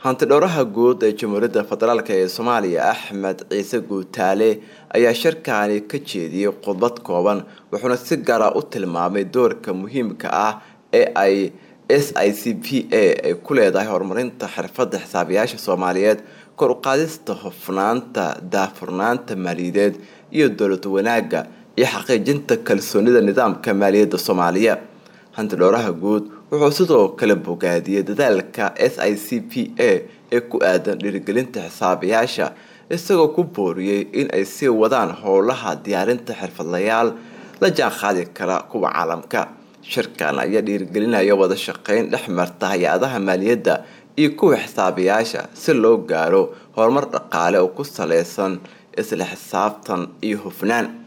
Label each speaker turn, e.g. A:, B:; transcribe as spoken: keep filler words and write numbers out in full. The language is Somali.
A: hanti dhowraha guud ee Jamhuuriyadda Federaalka ee Soomaaliya Axmed Ciise Guutaale ayaa shirkaani ka jeediyay khudbad kooban wuxuuna si gaar ah u tilmaamay doorka muhiimka ah ee ay S I C P A ay ku leedahay horumarinta xirfadda xisaabiyaasha Soomaaliyeed kor u qaadista hufnaanta daahfurnaanta maaliyadeed iyo dowlad wanaagga iyo xaqiijinta kalsoonida nidaamka maaliyadda Soomaaliya. hanti dhowraha guud wuxuu sidoo kale bogaadiyay dadaalka S I C P A ee ku aadan dhiirigelinta xisaabiyaasha isagoo ku booriyay in ay sii wadaan howlaha diyaarinta xirfadlayaal la jaan qaadi kara kuwa caalamka. shirkan ayaa dhiirigelinaya wada shaqeyn dhexmarta hay'adaha maaliyadda iyo kuwa xisaabiyaasha si loo gaaro horumar dhaqaale oo ku saleysan isla xisaabtan iyo hufnaan.